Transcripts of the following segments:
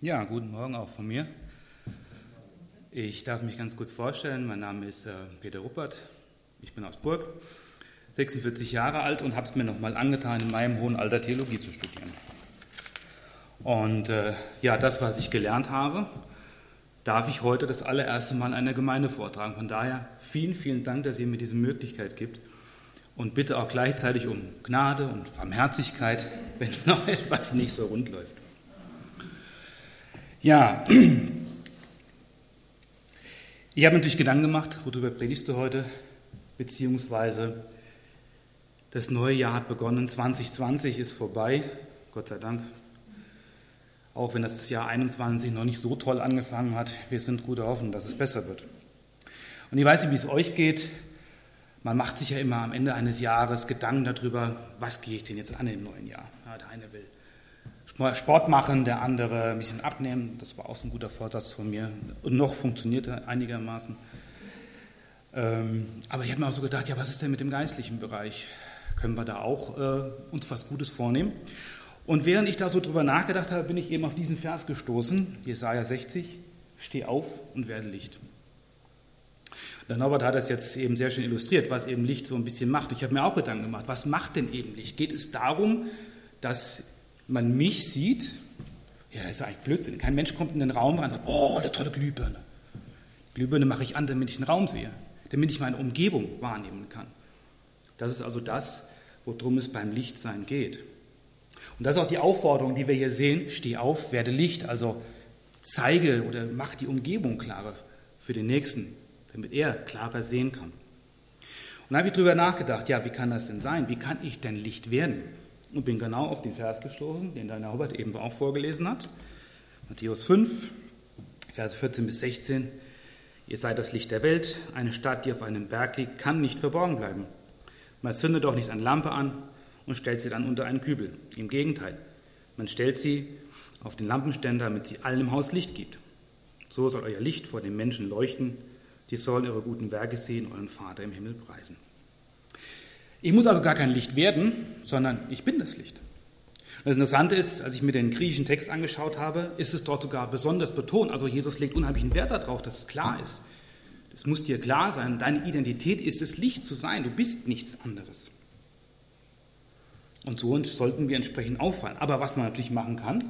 Ja, guten Morgen auch von mir. Ich darf mich ganz kurz vorstellen. Mein Name ist Peter Ruppert. Ich bin aus Burg, 46 Jahre alt und habe es mir nochmal angetan, in meinem hohen Alter Theologie zu studieren. Und das, was ich gelernt habe, darf ich heute das allererste Mal in einer Gemeinde vortragen. Von daher vielen, vielen Dank, dass ihr mir diese Möglichkeit gibt. Und bitte auch gleichzeitig um Gnade und Barmherzigkeit, wenn noch etwas nicht so rund läuft. Ja, ich habe natürlich Gedanken gemacht, worüber predigst du heute, beziehungsweise das neue Jahr hat begonnen, 2020 ist vorbei, Gott sei Dank. Auch wenn das Jahr 21 noch nicht so toll angefangen hat, wir sind guter Hoffnung, dass es besser wird. Und ich weiß nicht, wie es euch geht, man macht sich ja immer am Ende eines Jahres Gedanken darüber, was gehe ich denn jetzt an im neuen Jahr. Ja, der eine will Sport machen, der andere ein bisschen abnehmen. Das war auch so ein guter Vorsatz von mir. Und noch funktioniert er einigermaßen. Aber ich habe mir auch so gedacht, ja, was ist denn mit dem geistlichen Bereich? Können wir da auch uns was Gutes vornehmen? Und während ich da so drüber nachgedacht habe, bin ich eben auf diesen Vers gestoßen, Jesaja 60, steh auf und werde Licht. Der Norbert hat das jetzt eben sehr schön illustriert, was eben Licht so ein bisschen macht. Ich habe mir auch Gedanken gemacht, was macht denn eben Licht? Geht es darum, dass man mich sieht? Ja, das ist eigentlich Blödsinn. Kein Mensch kommt in den Raum rein und sagt, oh, eine tolle Glühbirne. Glühbirne mache ich an, damit ich den Raum sehe, damit ich meine Umgebung wahrnehmen kann. Das ist also das, worum es beim Lichtsein geht. Und das ist auch die Aufforderung, die wir hier sehen, steh auf, werde Licht, also zeige oder mach die Umgebung klarer für den Nächsten, damit er klarer sehen kann. Und dann habe ich darüber nachgedacht, ja, wie kann das denn sein? Wie kann ich denn Licht werden? Und bin genau auf den Vers gestoßen, den der Norbert eben auch vorgelesen hat. Matthäus 5, Verse 14 bis 16. Ihr seid das Licht der Welt. Eine Stadt, die auf einem Berg liegt, kann nicht verborgen bleiben. Man zündet doch nicht eine Lampe an und stellt sie dann unter einen Kübel. Im Gegenteil, man stellt sie auf den Lampenständer, damit sie allen im Haus Licht gibt. So soll euer Licht vor den Menschen leuchten. Die sollen eure guten Werke sehen, euren Vater im Himmel preisen. Ich muss also gar kein Licht werden, sondern ich bin das Licht. Und das Interessante ist, als ich mir den griechischen Text angeschaut habe, ist es dort sogar besonders betont. Also Jesus legt unheimlichen Wert darauf, dass es klar ist. Es muss dir klar sein, deine Identität ist es, Licht zu sein. Du bist nichts anderes. Und so sollten wir entsprechend auffallen. Aber was man natürlich machen kann,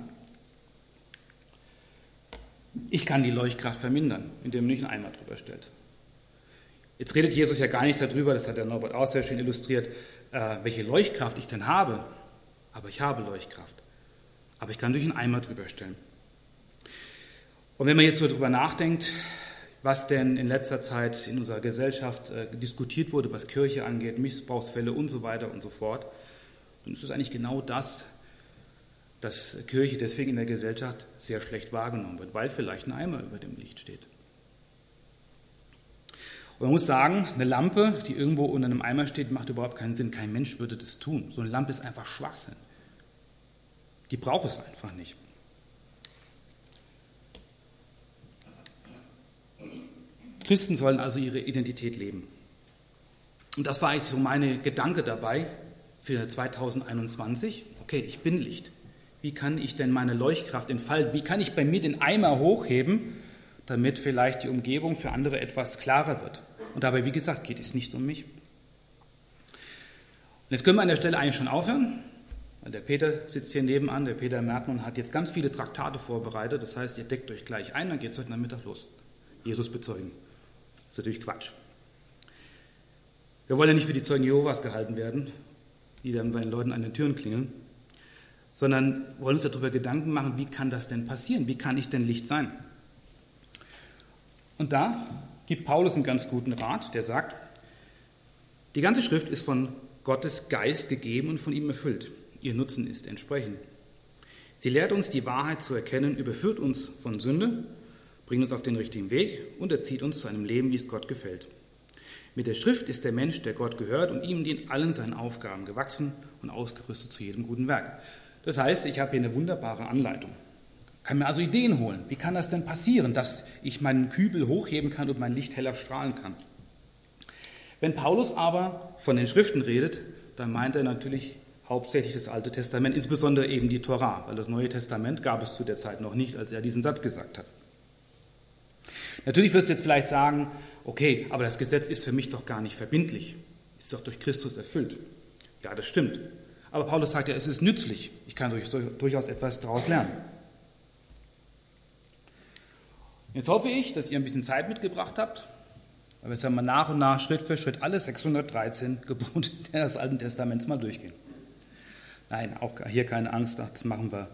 ich kann die Leuchtkraft vermindern, indem man nicht einen Eimer drüber stellt. Jetzt redet Jesus ja gar nicht darüber, das hat der Norbert auch sehr schön illustriert, welche Leuchtkraft ich denn habe. Aber ich habe Leuchtkraft. Aber ich kann durch einen Eimer drüber stellen. Und wenn man jetzt so drüber nachdenkt, was denn in letzter Zeit in unserer Gesellschaft diskutiert wurde, was Kirche angeht, Missbrauchsfälle und so weiter und so fort, dann ist es eigentlich genau das, dass Kirche deswegen in der Gesellschaft sehr schlecht wahrgenommen wird, weil vielleicht ein Eimer über dem Licht steht. Und man muss sagen, eine Lampe, die irgendwo unter einem Eimer steht, macht überhaupt keinen Sinn. Kein Mensch würde das tun. So eine Lampe ist einfach Schwachsinn. Die braucht es einfach nicht. Christen sollen also ihre Identität leben. Und das war eigentlich so meine Gedanke dabei für 2021. Okay, ich bin Licht. Wie kann ich denn meine Leuchtkraft entfalten? Wie kann ich bei mir den Eimer hochheben, damit vielleicht die Umgebung für andere etwas klarer wird? Und dabei, wie gesagt, geht es nicht um mich. Und jetzt können wir an der Stelle eigentlich schon aufhören. Der Peter sitzt hier nebenan, der Peter Mertmann hat jetzt ganz viele Traktate vorbereitet. Das heißt, ihr deckt euch gleich ein, dann geht es heute Nachmittag los. Jesus bezeugen. Das ist natürlich Quatsch. Wir wollen ja nicht für die Zeugen Jehovas gehalten werden, die dann bei den Leuten an den Türen klingeln, sondern wollen uns darüber Gedanken machen, wie kann das denn passieren? Wie kann ich denn Licht sein? Und da gibt Paulus einen ganz guten Rat, der sagt, die ganze Schrift ist von Gottes Geist gegeben und von ihm erfüllt. Ihr Nutzen ist entsprechend. Sie lehrt uns, die Wahrheit zu erkennen, überführt uns von Sünde, bringt uns auf den richtigen Weg und erzieht uns zu einem Leben, wie es Gott gefällt. Mit der Schrift ist der Mensch, der Gott gehört und ihm in allen seinen Aufgaben gewachsen und ausgerüstet zu jedem guten Werk. Das heißt, ich habe hier eine wunderbare Anleitung. Kann mir also Ideen holen. Wie kann das denn passieren, dass ich meinen Kübel hochheben kann und mein Licht heller strahlen kann? Wenn Paulus aber von den Schriften redet, dann meint er natürlich hauptsächlich das Alte Testament, insbesondere eben die Tora, weil das Neue Testament gab es zu der Zeit noch nicht, als er diesen Satz gesagt hat. Natürlich wirst du jetzt vielleicht sagen, okay, aber das Gesetz ist für mich doch gar nicht verbindlich, ist doch durch Christus erfüllt. Ja, das stimmt. Aber Paulus sagt ja, es ist nützlich, ich kann durchaus etwas daraus lernen. Jetzt hoffe ich, dass ihr ein bisschen Zeit mitgebracht habt, weil wir jetzt mal nach und nach, Schritt für Schritt, alle 613 Gebote des Alten Testaments mal durchgehen. Nein, auch hier keine Angst, das machen wir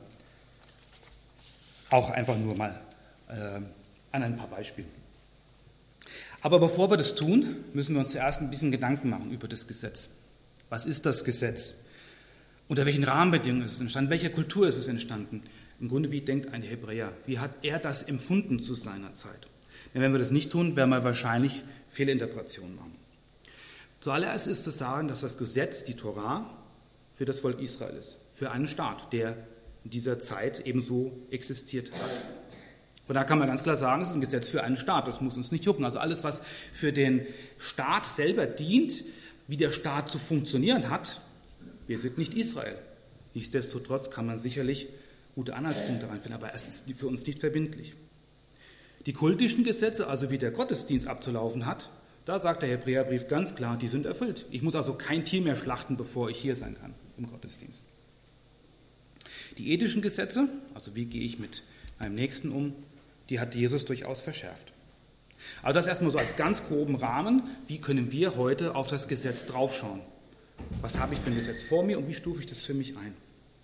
auch einfach nur mal an ein paar Beispielen. Aber bevor wir das tun, müssen wir uns zuerst ein bisschen Gedanken machen über das Gesetz. Was ist das Gesetz? Unter welchen Rahmenbedingungen ist es entstanden? Welcher Kultur ist es entstanden? Im Grunde, wie denkt ein Hebräer? Wie hat er das empfunden zu seiner Zeit? Denn wenn wir das nicht tun, werden wir wahrscheinlich Fehlinterpretationen machen. Zuallererst ist zu sagen, dass das Gesetz, die Tora, für das Volk Israel ist. Für einen Staat, der in dieser Zeit ebenso existiert hat. Und da kann man ganz klar sagen, es ist ein Gesetz für einen Staat, das muss uns nicht jucken. Also alles, was für den Staat selber dient, wie der Staat zu funktionieren hat, wir sind nicht Israel. Nichtsdestotrotz kann man sicherlich gute Anhaltspunkte reinfinden, aber es ist für uns nicht verbindlich. Die kultischen Gesetze, also wie der Gottesdienst abzulaufen hat, da sagt der Hebräerbrief ganz klar, die sind erfüllt. Ich muss also kein Tier mehr schlachten, bevor ich hier sein kann im Gottesdienst. Die ethischen Gesetze, also wie gehe ich mit meinem Nächsten um, die hat Jesus durchaus verschärft. Aber das erstmal so als ganz groben Rahmen, wie können wir heute auf das Gesetz draufschauen? Was habe ich für ein Gesetz vor mir und wie stufe ich das für mich ein?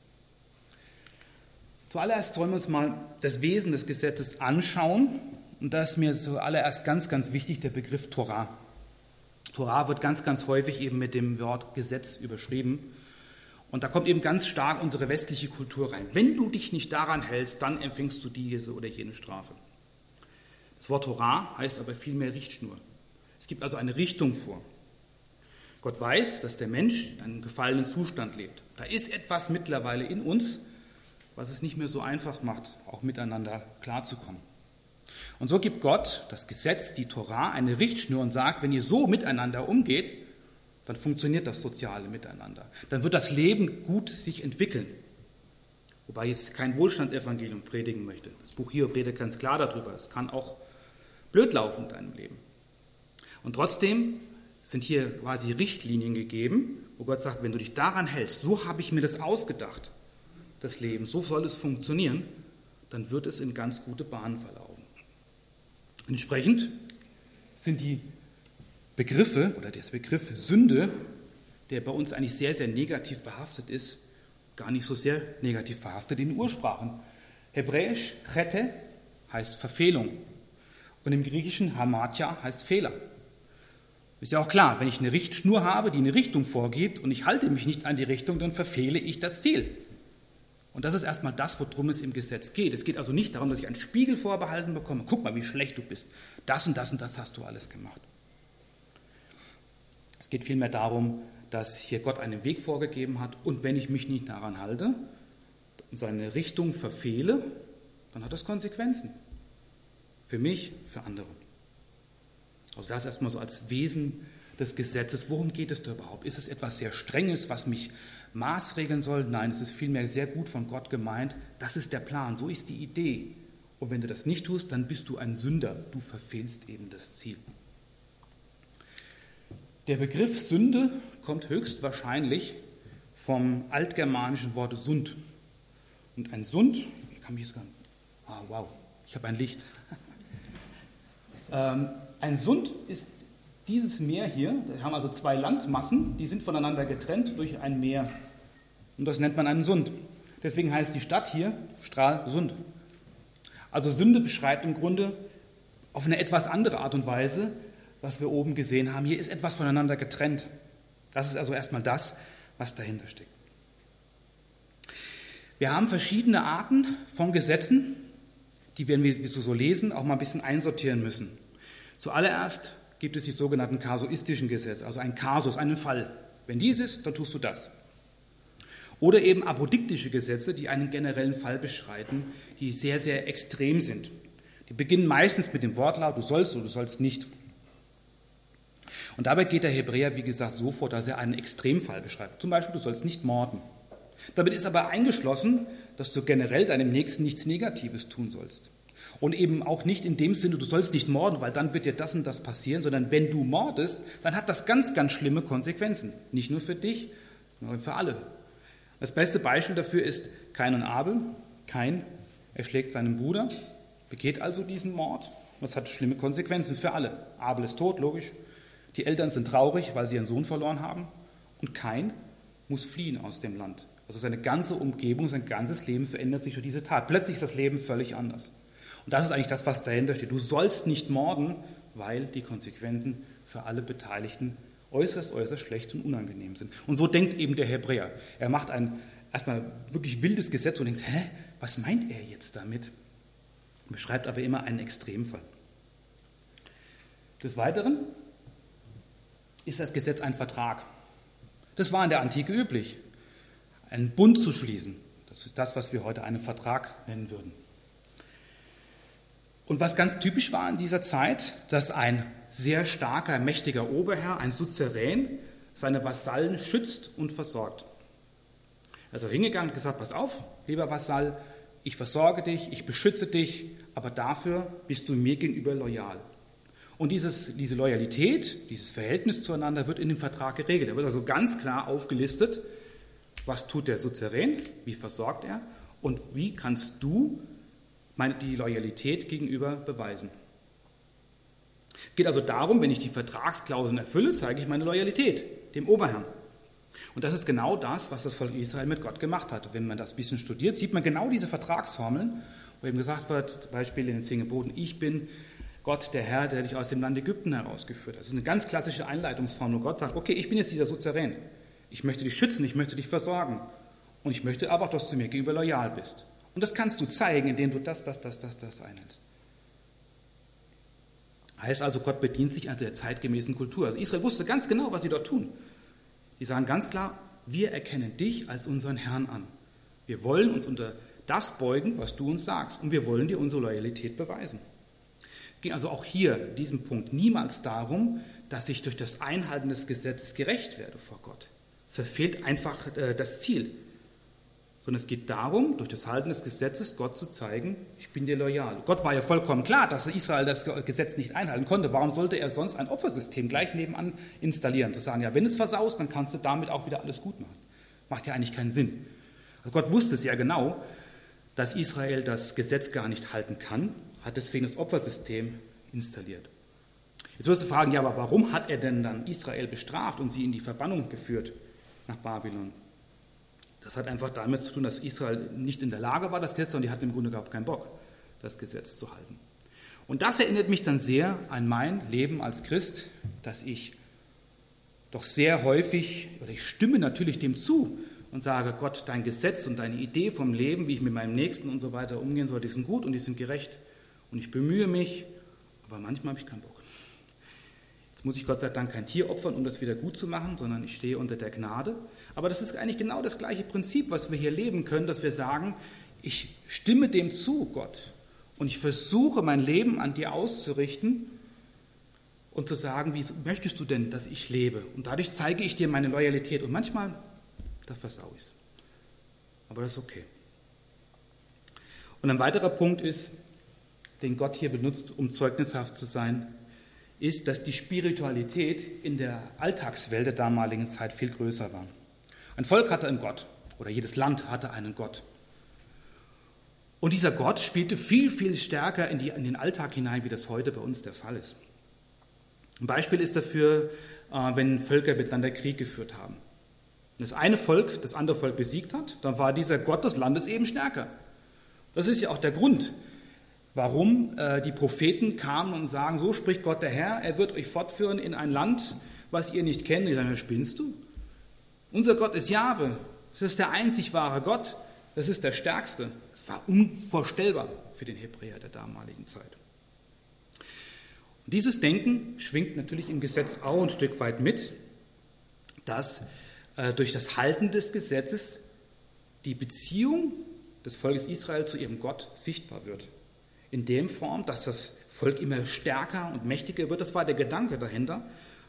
Zuallererst wollen wir uns mal das Wesen des Gesetzes anschauen. Und da ist mir zuallererst ganz, ganz wichtig der Begriff Tora. Tora wird ganz, ganz häufig eben mit dem Wort Gesetz überschrieben. Und da kommt eben ganz stark unsere westliche Kultur rein. Wenn du dich nicht daran hältst, dann empfängst du diese oder jene Strafe. Das Wort Tora heißt aber vielmehr Richtschnur. Es gibt also eine Richtung vor. Gott weiß, dass der Mensch in einem gefallenen Zustand lebt. Da ist etwas mittlerweile in uns, was es nicht mehr so einfach macht, auch miteinander klarzukommen. Und so gibt Gott, das Gesetz, die Tora, eine Richtschnur und sagt, wenn ihr so miteinander umgeht, dann funktioniert das soziale Miteinander. Dann wird das Leben gut sich entwickeln. Wobei ich jetzt kein Wohlstandsevangelium predigen möchte. Das Buch Hiob redet ganz klar darüber. Es kann auch blöd laufen in deinem Leben. Und trotzdem sind hier quasi Richtlinien gegeben, wo Gott sagt, wenn du dich daran hältst, so habe ich mir das ausgedacht, das Leben, so soll es funktionieren, dann wird es in ganz gute Bahnen verlaufen. Entsprechend sind die Begriffe oder der Begriff Sünde, der bei uns eigentlich sehr, sehr negativ behaftet ist, gar nicht so sehr negativ behaftet in den Ursprachen. Hebräisch Chete heißt Verfehlung und im Griechischen Hamartia heißt Fehler. Ist ja auch klar, wenn ich eine Richtschnur habe, die eine Richtung vorgibt und ich halte mich nicht an die Richtung, dann verfehle ich das Ziel. Und das ist erstmal das, worum es im Gesetz geht. Es geht also nicht darum, dass ich einen Spiegel vorbehalten bekomme. Guck mal, wie schlecht du bist. Das und das und das hast du alles gemacht. Es geht vielmehr darum, dass hier Gott einen Weg vorgegeben hat und wenn ich mich nicht daran halte und seine Richtung verfehle, dann hat das Konsequenzen. Für mich, für andere. Also das erstmal so als Wesen des Gesetzes. Worum geht es da überhaupt? Ist es etwas sehr Strenges, was mich maßregeln soll? Nein, es ist vielmehr sehr gut von Gott gemeint. Das ist der Plan, so ist die Idee. Und wenn du das nicht tust, dann bist du ein Sünder. Du verfehlst eben das Ziel. Der Begriff Sünde kommt höchstwahrscheinlich vom altgermanischen Wort Sund. Und ein Sund, hier kann mich sogar, wow, ich habe ein Licht. Ein Sund ist dieses Meer hier, wir haben also zwei Landmassen, die sind voneinander getrennt durch ein Meer. Und das nennt man einen Sund. Deswegen heißt die Stadt hier Stralsund. Also Sünde beschreibt im Grunde auf eine etwas andere Art und Weise, was wir oben gesehen haben. Hier ist etwas voneinander getrennt. Das ist also erstmal das, was dahinter steckt. Wir haben verschiedene Arten von Gesetzen, die wir, wie wir so lesen, auch mal ein bisschen einsortieren müssen. Zuallererst gibt es die sogenannten kasuistischen Gesetze, also ein Kasus, einen Fall. Wenn dies ist, dann tust du das. Oder eben apodiktische Gesetze, die einen generellen Fall beschreiten, die sehr, sehr extrem sind. Die beginnen meistens mit dem Wortlaut, du sollst oder du sollst nicht. Und dabei geht der Hebräer, wie gesagt, so vor, dass er einen Extremfall beschreibt. Zum Beispiel, du sollst nicht morden. Damit ist aber eingeschlossen, dass du generell deinem Nächsten nichts Negatives tun sollst. Und eben auch nicht in dem Sinne, du sollst nicht morden, weil dann wird dir das und das passieren, sondern wenn du mordest, dann hat das ganz, ganz schlimme Konsequenzen. Nicht nur für dich, sondern für alle. Das beste Beispiel dafür ist Kain und Abel. Kain erschlägt seinen Bruder, begeht also diesen Mord. Das hat schlimme Konsequenzen für alle. Abel ist tot, logisch. Die Eltern sind traurig, weil sie ihren Sohn verloren haben. Und Kain muss fliehen aus dem Land. Also seine ganze Umgebung, sein ganzes Leben verändert sich durch diese Tat. Plötzlich ist das Leben völlig anders. Und das ist eigentlich das, was dahinter steht. Du sollst nicht morden, weil die Konsequenzen für alle Beteiligten äußerst, äußerst schlecht und unangenehm sind. Und so denkt eben der Hebräer. Er macht ein erstmal wirklich wildes Gesetz und denkt, was meint er jetzt damit? Er beschreibt aber immer einen Extremfall. Des Weiteren ist das Gesetz ein Vertrag. Das war in der Antike üblich, einen Bund zu schließen. Das ist das, was wir heute einen Vertrag nennen würden. Und was ganz typisch war in dieser Zeit, dass ein sehr starker, mächtiger Oberherr, ein Suzerän, seine Vasallen schützt und versorgt. Also hingegangen und gesagt, pass auf, lieber Vasall, ich versorge dich, ich beschütze dich, aber dafür bist du mir gegenüber loyal. Und diese Loyalität, dieses Verhältnis zueinander wird in dem Vertrag geregelt. Da wird also ganz klar aufgelistet, was tut der Suzerän, wie versorgt er und wie kannst du die Loyalität gegenüber beweisen. Es geht also darum, wenn ich die Vertragsklauseln erfülle, zeige ich meine Loyalität dem Oberherrn. Und das ist genau das, was das Volk Israel mit Gott gemacht hat. Wenn man das ein bisschen studiert, sieht man genau diese Vertragsformeln, wo eben gesagt wird, zum Beispiel in den 10 Geboten, ich bin Gott, der Herr, der dich aus dem Land Ägypten herausgeführt hat. Das ist eine ganz klassische Einleitungsformel, wo Gott sagt, okay, ich bin jetzt dieser Suzerän. Ich möchte dich schützen, ich möchte dich versorgen. Und ich möchte aber auch, dass du mir gegenüber loyal bist. Und das kannst du zeigen, indem du das einhältst. Heißt also, Gott bedient sich an der zeitgemäßen Kultur. Also Israel wusste ganz genau, was sie dort tun. Die sagen ganz klar, wir erkennen dich als unseren Herrn an. Wir wollen uns unter das beugen, was du uns sagst. Und wir wollen dir unsere Loyalität beweisen. Es ging also auch hier, in diesem Punkt, niemals darum, dass ich durch das Einhalten des Gesetzes gerecht werde vor Gott. Es verfehlt einfach das Ziel. Sondern es geht darum, durch das Halten des Gesetzes Gott zu zeigen, ich bin dir loyal. Gott war ja vollkommen klar, dass Israel das Gesetz nicht einhalten konnte. Warum sollte er sonst ein Opfersystem gleich nebenan installieren? Zu sagen, ja, wenn es versaust, dann kannst du damit auch wieder alles gut machen. Macht ja eigentlich keinen Sinn. Also Gott wusste es ja genau, dass Israel das Gesetz gar nicht halten kann, hat deswegen das Opfersystem installiert. Jetzt wirst du fragen, ja, aber warum hat er denn dann Israel bestraft und sie in die Verbannung geführt nach Babylon? Das hat einfach damit zu tun, dass Israel nicht in der Lage war, das Gesetz, sondern die hatten im Grunde überhaupt keinen Bock, das Gesetz zu halten. Und das erinnert mich dann sehr an mein Leben als Christ, dass ich doch sehr häufig, oder ich stimme natürlich dem zu und sage, Gott, dein Gesetz und deine Idee vom Leben, wie ich mit meinem Nächsten und so weiter umgehen soll, die sind gut und die sind gerecht. Und ich bemühe mich, aber manchmal habe ich keinen Bock. Jetzt muss ich Gott sei Dank kein Tier opfern, um das wieder gut zu machen, sondern ich stehe unter der Gnade. Aber das ist eigentlich genau das gleiche Prinzip, was wir hier leben können, dass wir sagen, ich stimme dem zu, Gott, und ich versuche mein Leben an dir auszurichten und zu sagen, wie möchtest du denn, dass ich lebe? Und dadurch zeige ich dir meine Loyalität. Und manchmal, da versau ich es. Aber das ist okay. Und ein weiterer Punkt ist, den Gott hier benutzt, um zeugnishaft zu sein, ist, dass die Spiritualität in der Alltagswelt der damaligen Zeit viel größer war. Ein Volk hatte einen Gott, oder jedes Land hatte einen Gott. Und dieser Gott spielte viel, viel stärker in den Alltag hinein, wie das heute bei uns der Fall ist. Ein Beispiel ist dafür, wenn Völker miteinander Krieg geführt haben. Wenn das eine Volk das andere Volk besiegt hat, dann war dieser Gott des Landes eben stärker. Das ist ja auch der Grund, warum die Propheten kamen und sagen, so spricht Gott der Herr, er wird euch fortführen in ein Land, was ihr nicht kennt. Und ich sage, spinnst du? Unser Gott ist Jahwe, das ist der einzig wahre Gott, das ist der Stärkste. Das war unvorstellbar für den Hebräer der damaligen Zeit. Und dieses Denken schwingt natürlich im Gesetz auch ein Stück weit mit, dass durch das Halten des Gesetzes die Beziehung des Volkes Israel zu ihrem Gott sichtbar wird. In der Form, dass das Volk immer stärker und mächtiger wird, das war der Gedanke dahinter,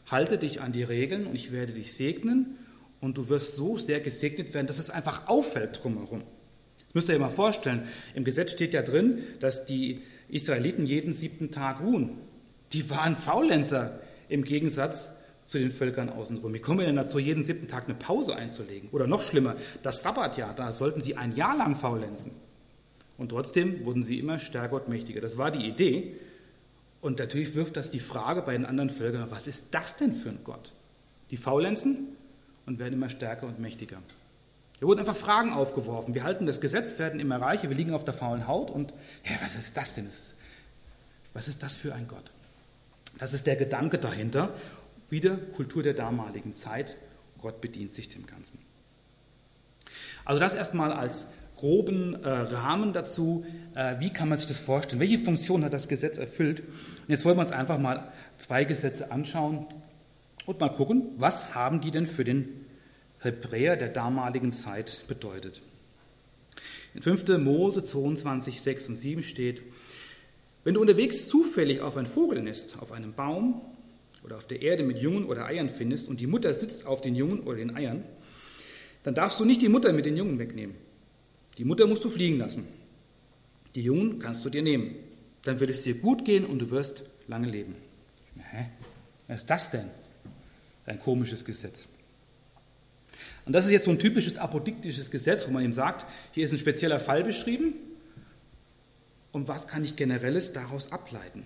halte dich an die Regeln und ich werde dich segnen und du wirst so sehr gesegnet werden, dass es einfach auffällt drumherum. Das müsst ihr euch mal vorstellen, im Gesetz steht ja drin, dass die Israeliten jeden 7. Tag ruhen. Die waren Faulenzer im Gegensatz zu den Völkern außenrum. Wie kommen wir denn dazu, jeden 7. Tag eine Pause einzulegen? Oder noch schlimmer, das Sabbatjahr, da sollten sie ein Jahr lang faulenzen. Und trotzdem wurden sie immer stärker und mächtiger. Das war die Idee. Und natürlich wirft das die Frage bei den anderen Völkern, was ist das denn für ein Gott? Die faulenzen und werden immer stärker und mächtiger. Da wurden einfach Fragen aufgeworfen. Wir halten das Gesetz, werden immer reicher, wir liegen auf der faulen Haut und was ist das denn? Was ist das für ein Gott? Das ist der Gedanke dahinter. Wieder Kultur der damaligen Zeit. Gott bedient sich dem Ganzen. Also das erstmal als groben Rahmen dazu, wie kann man sich das vorstellen? Welche Funktion hat das Gesetz erfüllt? Und jetzt wollen wir uns einfach mal 2 Gesetze anschauen und mal gucken, was haben die denn für den Hebräer der damaligen Zeit bedeutet. In 5. Mose 22, 6 und 7 steht, wenn du unterwegs zufällig auf ein Vogelnest, auf einem Baum oder auf der Erde mit Jungen oder Eiern findest und die Mutter sitzt auf den Jungen oder den Eiern, dann darfst du nicht die Mutter mit den Jungen wegnehmen. Die Mutter musst du fliegen lassen. Die Jungen kannst du dir nehmen. Dann wird es dir gut gehen und du wirst lange leben. Was ist das denn? Ein komisches Gesetz. Und das ist jetzt so ein typisches apodiktisches Gesetz, wo man ihm sagt, hier ist ein spezieller Fall beschrieben und was kann ich Generelles daraus ableiten?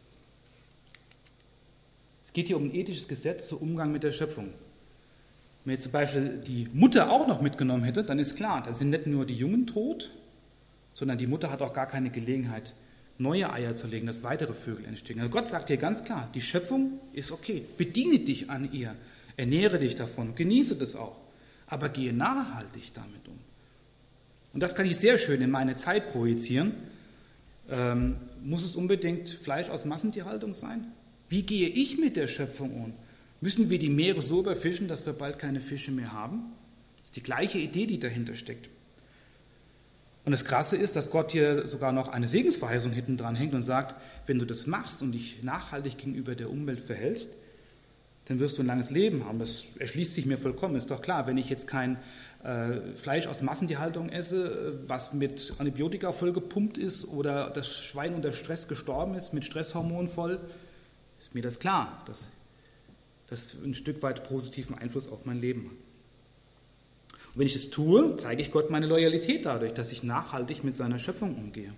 Es geht hier um ein ethisches Gesetz zum Umgang mit der Schöpfung. Wenn jetzt zum Beispiel die Mutter auch noch mitgenommen hätte, dann ist klar, da sind nicht nur die Jungen tot, sondern die Mutter hat auch gar keine Gelegenheit, neue Eier zu legen, dass weitere Vögel entstehen. Also Gott sagt hier ganz klar, die Schöpfung ist okay, bediene dich an ihr, ernähre dich davon, genieße das auch, aber gehe nachhaltig damit um. Und das kann ich sehr schön in meine Zeit projizieren. Muss es unbedingt Fleisch aus Massentierhaltung sein? Wie gehe ich mit der Schöpfung um? Müssen wir die Meere so überfischen, dass wir bald keine Fische mehr haben? Das ist die gleiche Idee, die dahinter steckt. Und das Krasse ist, dass Gott hier sogar noch eine Segensverheißung hinten dran hängt und sagt, wenn du das machst und dich nachhaltig gegenüber der Umwelt verhältst, dann wirst du ein langes Leben haben. Das erschließt sich mir vollkommen. Ist doch klar, wenn ich jetzt kein Fleisch aus Massentierhaltung esse, was mit Antibiotika vollgepumpt ist oder das Schwein unter Stress gestorben ist, mit Stresshormonen voll, ist mir das klar, dass das ein Stück weit positiven Einfluss auf mein Leben hat. Und wenn ich es tue, zeige ich Gott meine Loyalität dadurch, dass ich nachhaltig mit seiner Schöpfung umgehe.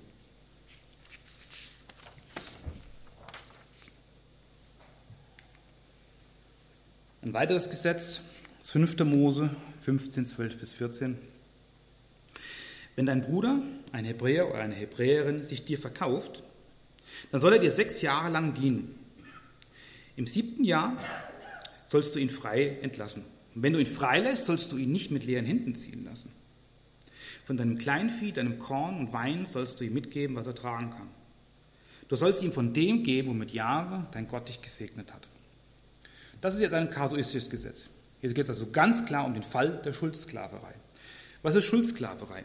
Ein weiteres Gesetz, das 5. Mose 15, 12 bis 14. Wenn dein Bruder, ein Hebräer oder eine Hebräerin, sich dir verkauft, dann soll er dir 6 Jahre lang dienen. Im 7. Jahr sollst du ihn frei entlassen. Und wenn du ihn freilässt, sollst du ihn nicht mit leeren Händen ziehen lassen. Von deinem Kleinvieh, deinem Korn und Wein sollst du ihm mitgeben, was er tragen kann. Du sollst ihm von dem geben, womit Jahwe, dein Gott, dich gesegnet hat. Das ist jetzt ein kasuistisches Gesetz. Hier geht es also ganz klar um den Fall der Schuldsklaverei. Was ist Schuldsklaverei?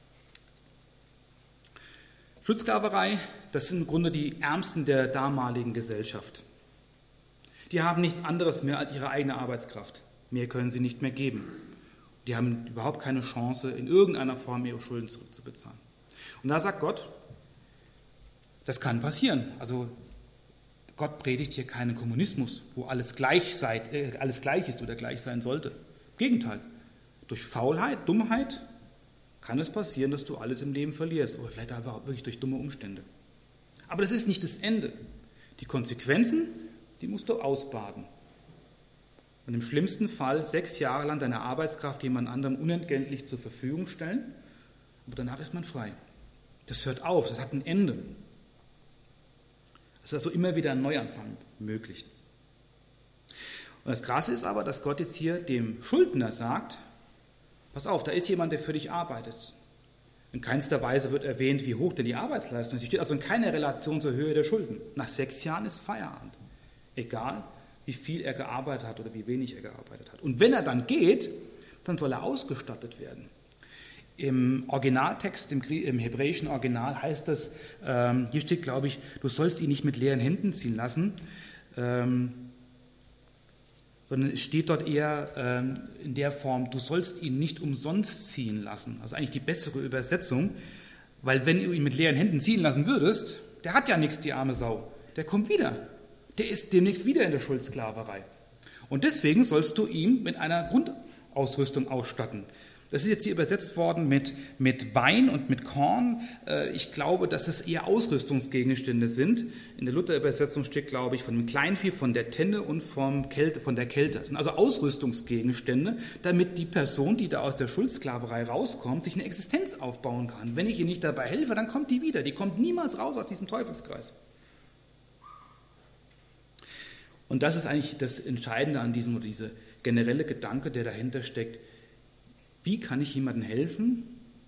Schuldsklaverei, das sind im Grunde die Ärmsten der damaligen Gesellschaft. Die haben nichts anderes mehr als ihre eigene Arbeitskraft. Mehr können sie nicht mehr geben. Die haben überhaupt keine Chance, in irgendeiner Form ihre Schulden zurückzubezahlen. Und da sagt Gott, das kann passieren. Also Gott predigt hier keinen Kommunismus, wo alles gleich ist oder gleich sein sollte. Im Gegenteil, durch Faulheit, Dummheit kann es passieren, dass du alles im Leben verlierst oder vielleicht einfach wirklich durch dumme Umstände. Aber das ist nicht das Ende. Die Konsequenzen, die musst du ausbaden. Und im schlimmsten Fall 6 Jahre lang deine Arbeitskraft jemand anderem unentgeltlich zur Verfügung stellen, aber danach ist man frei. Das hört auf, das hat ein Ende. Es ist also immer wieder ein Neuanfang möglich. Und das Krasse ist aber, dass Gott jetzt hier dem Schuldner sagt, pass auf, da ist jemand, der für dich arbeitet. In keinster Weise wird erwähnt, wie hoch denn die Arbeitsleistung ist. Sie steht also in keiner Relation zur Höhe der Schulden. Nach 6 Jahren ist Feierabend. Egal, wie viel er gearbeitet hat oder wie wenig er gearbeitet hat. Und wenn er dann geht, dann soll er ausgestattet werden. Im Originaltext, im hebräischen Original heißt das, hier steht, glaube ich, du sollst ihn nicht mit leeren Händen ziehen lassen. sondern es steht dort eher in der Form, du sollst ihn nicht umsonst ziehen lassen. Also eigentlich die bessere Übersetzung, weil wenn du ihn mit leeren Händen ziehen lassen würdest, der hat ja nichts, die arme Sau, der kommt wieder. Der ist demnächst wieder in der Schuldsklaverei. Und deswegen sollst du ihn mit einer Grundausrüstung ausstatten. Das ist jetzt hier übersetzt worden mit Wein und mit Korn. Ich glaube, dass es eher Ausrüstungsgegenstände sind. In der Luther-Übersetzung steht, glaube ich, von dem Kleinvieh, von der Tenne und von der Kälte. Das sind also Ausrüstungsgegenstände, damit die Person, die da aus der Schuldsklaverei rauskommt, sich eine Existenz aufbauen kann. Wenn ich ihr nicht dabei helfe, dann kommt die wieder. Die kommt niemals raus aus diesem Teufelskreis. Und das ist eigentlich das Entscheidende an diesem, oder dieser generelle Gedanke, der dahinter steckt. Wie kann ich jemandem helfen,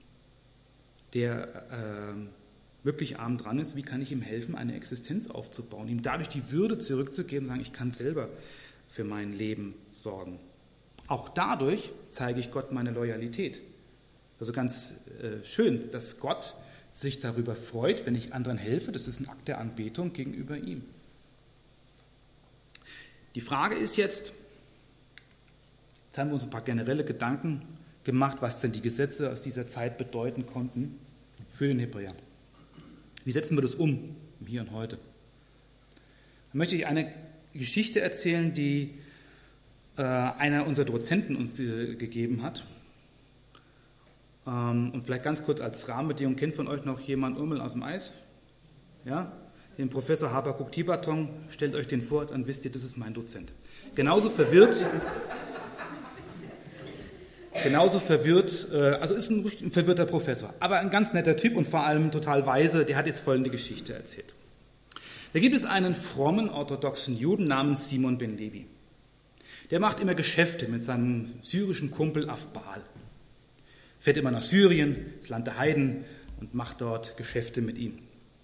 der wirklich arm dran ist? Wie kann ich ihm helfen, eine Existenz aufzubauen, ihm dadurch die Würde zurückzugeben und sagen, ich kann selber für mein Leben sorgen. Auch dadurch zeige ich Gott meine Loyalität. Also ganz schön, dass Gott sich darüber freut, wenn ich anderen helfe. Das ist ein Akt der Anbetung gegenüber ihm. Die Frage ist jetzt haben wir uns ein paar generelle Gedanken gemacht, was denn die Gesetze aus dieser Zeit bedeuten konnten für den Hebräer. Wie setzen wir das um im Hier und Heute? Da möchte ich eine Geschichte erzählen, die einer unserer Dozenten uns gegeben hat. Und vielleicht ganz kurz als Rahmenbedingung, kennt von euch noch jemand Urmel aus dem Eis? Ja? Den Professor Habakuk Tibaton, stellt euch den vor, dann wisst ihr, das ist mein Dozent. Genauso verwirrt, also ist ein verwirrter Professor, aber ein ganz netter Typ und vor allem total weise, der hat jetzt folgende Geschichte erzählt. Da gibt es einen frommen orthodoxen Juden namens Simon ben Levi. Der macht immer Geschäfte mit seinem syrischen Kumpel Afbal. Fährt immer nach Syrien, ins Land der Heiden und macht dort Geschäfte mit ihm.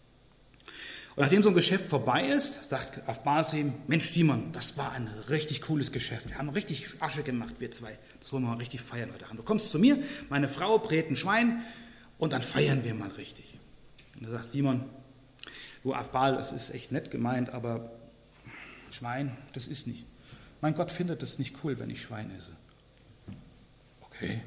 Und nachdem so ein Geschäft vorbei ist, sagt Afbal zu ihm, Mensch Simon, das war ein richtig cooles Geschäft. Wir haben richtig Asche gemacht, wir zwei. Das wollen wir mal richtig feiern heute Abend. Du kommst zu mir, meine Frau brät ein Schwein und dann feiern wir mal richtig. Und da sagt Simon, du Afbal, das ist echt nett gemeint, aber Schwein, das ist nicht. Mein Gott findet es nicht cool, wenn ich Schwein esse. Okay.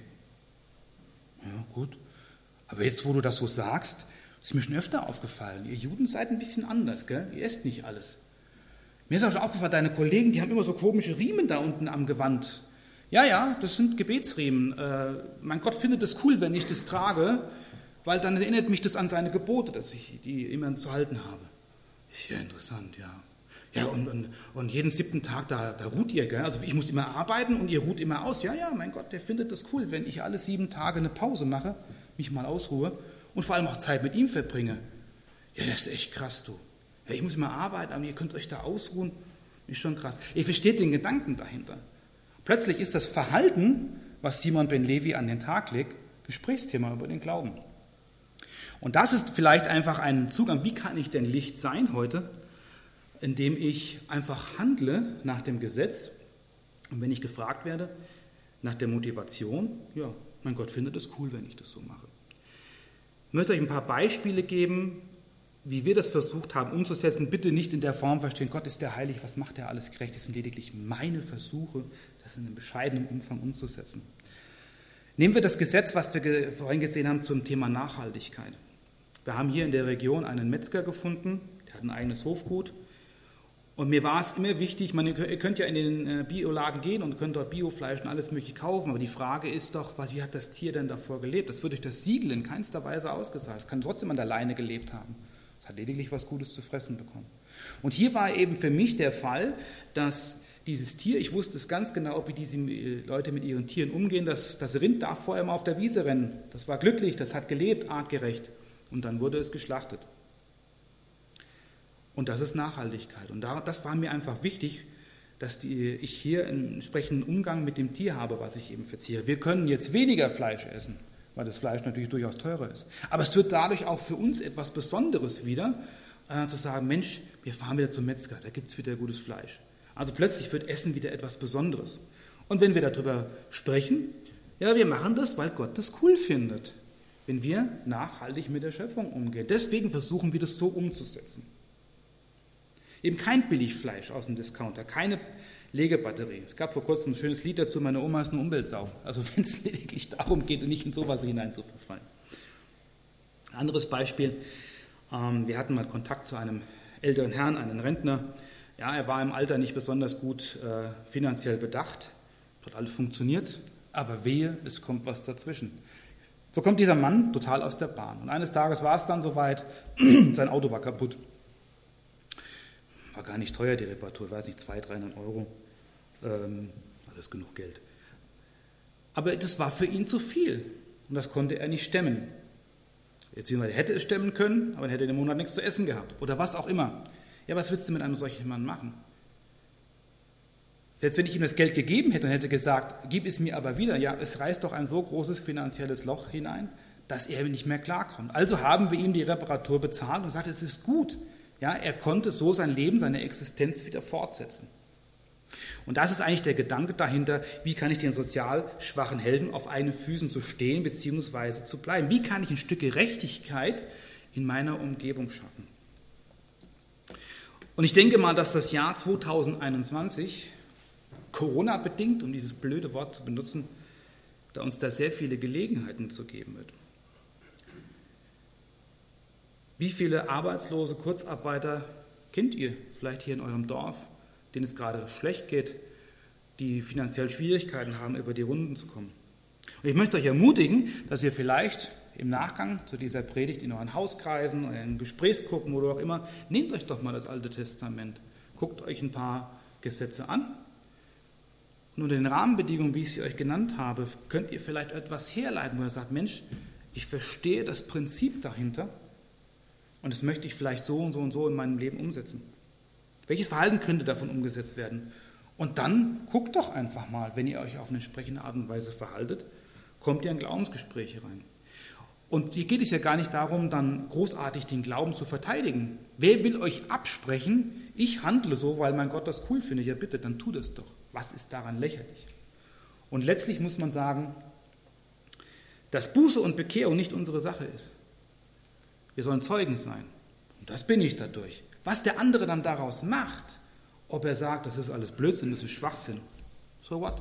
Ja, gut. Aber jetzt, wo du das so sagst, ist mir schon öfter aufgefallen. Ihr Juden seid ein bisschen anders, gell? Ihr esst nicht alles. Mir ist auch schon aufgefallen, deine Kollegen, die haben immer so komische Riemen da unten am Gewand. Ja, das sind Gebetsriemen. Mein Gott findet es cool, wenn ich das trage, weil dann erinnert mich das an seine Gebote, dass ich die immer zu halten habe. Ist ja interessant, ja. Ja, und jeden 7. Tag, da ruht ihr, gell? Also ich muss immer arbeiten und ihr ruht immer aus. Ja, mein Gott, der findet das cool, wenn ich alle 7 Tage eine Pause mache, mich mal ausruhe und vor allem auch Zeit mit ihm verbringe. Ja, das ist echt krass, du. Ja, ich muss immer arbeiten, aber ihr könnt euch da ausruhen. Ist schon krass. Ihr versteht den Gedanken dahinter. Plötzlich ist das Verhalten, was Simon ben Levi an den Tag legt, Gesprächsthema über den Glauben. Und das ist vielleicht einfach ein Zugang, wie kann ich denn Licht sein heute, indem ich einfach handle nach dem Gesetz und wenn ich gefragt werde, nach der Motivation, ja, mein Gott findet es cool, wenn ich das so mache. Ich möchte euch ein paar Beispiele geben, wie wir das versucht haben umzusetzen. Bitte nicht in der Form verstehen, Gott ist der heilig, was macht er alles gerecht? Das sind lediglich meine Versuche, das in einem bescheidenen Umfang umzusetzen. Nehmen wir das Gesetz, was wir vorhin gesehen haben zum Thema Nachhaltigkeit. Wir haben hier in der Region einen Metzger gefunden, der hat ein eigenes Hofgut. Und mir war es immer wichtig, ihr könnt ja in den Bioladen gehen und könnt dort Biofleisch und alles Mögliche kaufen, aber die Frage ist doch, wie hat das Tier denn davor gelebt? Das wird durch das Siegel in keinster Weise ausgesagt. Es kann trotzdem an der Leine gelebt haben. Es hat lediglich was Gutes zu fressen bekommen. Und hier war eben für mich der Fall, dass dieses Tier, ich wusste es ganz genau, wie diese Leute mit ihren Tieren umgehen, das Rind darf vorher mal auf der Wiese rennen. Das war glücklich, das hat gelebt, artgerecht. Und dann wurde es geschlachtet. Und das ist Nachhaltigkeit. Und das war mir einfach wichtig, dass ich hier einen entsprechenden Umgang mit dem Tier habe, was ich eben verzehre. Wir können jetzt weniger Fleisch essen, weil das Fleisch natürlich durchaus teurer ist. Aber es wird dadurch auch für uns etwas Besonderes wieder, zu sagen, Mensch, wir fahren wieder zum Metzger, da gibt es wieder gutes Fleisch. Also plötzlich wird Essen wieder etwas Besonderes. Und wenn wir darüber sprechen, ja, wir machen das, weil Gott das cool findet, wenn wir nachhaltig mit der Schöpfung umgehen. Deswegen versuchen wir das so umzusetzen. Eben kein Billigfleisch aus dem Discounter, keine Legebatterie. Es gab vor kurzem ein schönes Lied dazu, meine Oma ist eine Umweltsau. Also wenn es lediglich darum geht, nicht in sowas hinein zu verfallen. Ein anderes Beispiel, wir hatten mal Kontakt zu einem älteren Herrn, einem Rentner. Ja, er war im Alter nicht besonders gut finanziell bedacht, hat alles funktioniert, aber wehe, es kommt was dazwischen. So kommt dieser Mann total aus der Bahn. Und eines Tages war es dann soweit, sein Auto war kaputt. War gar nicht teuer, die Reparatur, ich weiß nicht, 200-300 Euro. Das ist genug Geld. Aber das war für ihn zu viel und das konnte er nicht stemmen. Beziehungsweise er hätte es stemmen können, aber er hätte den Monat nichts zu essen gehabt oder was auch immer. Ja, was willst du mit einem solchen Mann machen? Selbst wenn ich ihm das Geld gegeben hätte und hätte gesagt, gib es mir aber wieder, ja, es reißt doch ein so großes finanzielles Loch hinein, dass er nicht mehr klarkommt. Also haben wir ihm die Reparatur bezahlt und gesagt, es ist gut. Ja, er konnte so sein Leben, seine Existenz wieder fortsetzen. Und das ist eigentlich der Gedanke dahinter, wie kann ich den sozial Schwachen helfen, auf eigenen Füßen zu stehen bzw. zu bleiben? Wie kann ich ein Stück Gerechtigkeit in meiner Umgebung schaffen? Und ich denke mal, dass das Jahr 2021, Corona-bedingt, um dieses blöde Wort zu benutzen, da uns da sehr viele Gelegenheiten zu geben wird. Wie viele arbeitslose Kurzarbeiter kennt ihr vielleicht hier in eurem Dorf, denen es gerade schlecht geht, die finanziell Schwierigkeiten haben, über die Runden zu kommen? Und ich möchte euch ermutigen, dass ihr vielleicht im Nachgang zu dieser Predigt in euren Hauskreisen, in Gesprächsgruppen oder auch immer, nehmt euch doch mal das Alte Testament, guckt euch ein paar Gesetze an und unter den Rahmenbedingungen, wie ich sie euch genannt habe, könnt ihr vielleicht etwas herleiten, wo ihr sagt, Mensch, ich verstehe das Prinzip dahinter und das möchte ich vielleicht so und so und so in meinem Leben umsetzen. Welches Verhalten könnte davon umgesetzt werden? Und dann guckt doch einfach mal, wenn ihr euch auf eine entsprechende Art und Weise verhaltet, kommt ihr in Glaubensgespräche rein. Und hier geht es ja gar nicht darum, dann großartig den Glauben zu verteidigen. Wer will euch absprechen, ich handle so, weil mein Gott das cool findet? Ja bitte, dann tu das doch. Was ist daran lächerlich? Und letztlich muss man sagen, dass Buße und Bekehrung nicht unsere Sache ist. Wir sollen Zeugen sein. Und das bin ich dadurch. Was der andere dann daraus macht, ob er sagt, das ist alles Blödsinn, das ist Schwachsinn, so what?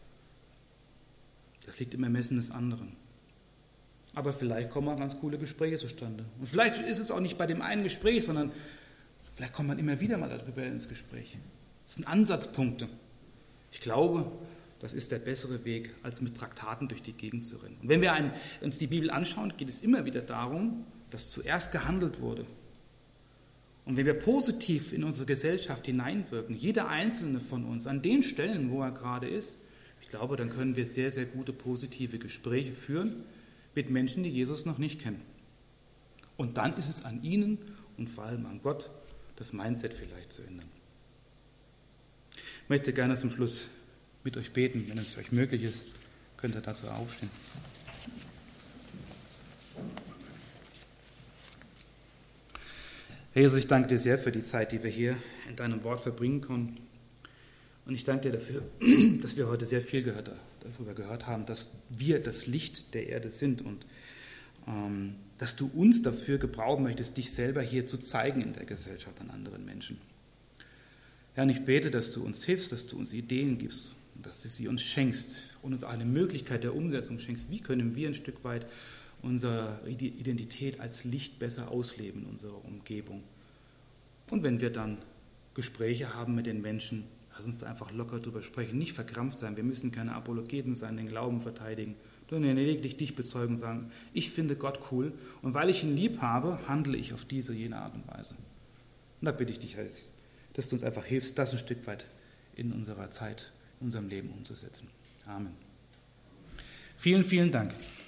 Das liegt im Ermessen des anderen. Aber vielleicht kommen mal ganz coole Gespräche zustande. Und vielleicht ist es auch nicht bei dem einen Gespräch, sondern vielleicht kommt man immer wieder mal darüber ins Gespräch. Das sind Ansatzpunkte. Ich glaube, das ist der bessere Weg, als mit Traktaten durch die Gegend zu rennen. Und wenn wir uns die Bibel anschauen, geht es immer wieder darum, dass zuerst gehandelt wurde. Und wenn wir positiv in unsere Gesellschaft hineinwirken, jeder Einzelne von uns, an den Stellen, wo er gerade ist, ich glaube, dann können wir sehr, sehr gute positive Gespräche führen mit Menschen, die Jesus noch nicht kennen. Und dann ist es an ihnen und vor allem an Gott, das Mindset vielleicht zu ändern. Ich möchte gerne zum Schluss mit euch beten, wenn es euch möglich ist, könnt ihr dazu aufstehen. Herr Jesus, ich danke dir sehr für die Zeit, die wir hier in deinem Wort verbringen konnten. Und ich danke dir dafür, dass wir heute sehr viel darüber gehört haben, dass wir das Licht der Erde sind und dass du uns dafür gebrauchen möchtest, dich selber hier zu zeigen in der Gesellschaft an anderen Menschen. Herr, und ich bete, dass du uns hilfst, dass du uns Ideen gibst und dass du sie uns schenkst und uns auch eine Möglichkeit der Umsetzung schenkst. Wie können wir ein Stück weit unsere Identität als Licht besser ausleben in unserer Umgebung? Und wenn wir dann Gespräche haben mit den Menschen, lass uns da einfach locker drüber sprechen, nicht verkrampft sein. Wir müssen keine Apologeten sein, den Glauben verteidigen, sondern lediglich dich bezeugen und sagen, ich finde Gott cool und weil ich ihn lieb habe, handle ich auf diese, jene Art und Weise. Und da bitte ich dich, dass du uns einfach hilfst, das ein Stück weit in unserer Zeit, in unserem Leben umzusetzen. Amen. Vielen, vielen Dank.